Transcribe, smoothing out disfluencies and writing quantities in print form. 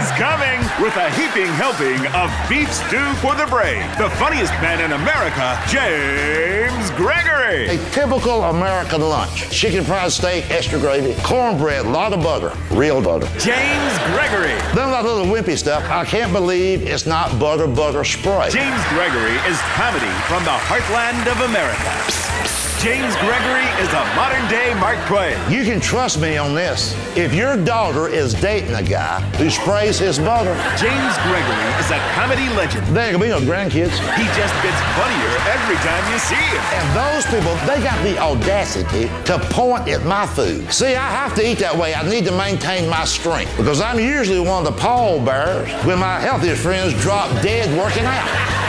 He's coming with a heaping helping of beef stew for the brave. The funniest man in America, James Gregory. A typical American lunch. Chicken fried steak, extra gravy, cornbread, a lot of butter, real butter. James Gregory. Then that little wimpy stuff, I can't believe it's not butter spray. James Gregory is comedy from the heartland of America. James Gregory is a modern-day Mark Twain. You can trust me on this. If your daughter is dating a guy who sprays his butter, James Gregory is a comedy legend. there ain't gonna be no grandkids. He just gets funnier every time you see him. And those people, they got the audacity to point at my food. See, I have to eat that way. I need to maintain my strength because I'm usually one of the pallbearers when my healthiest friends drop dead working out.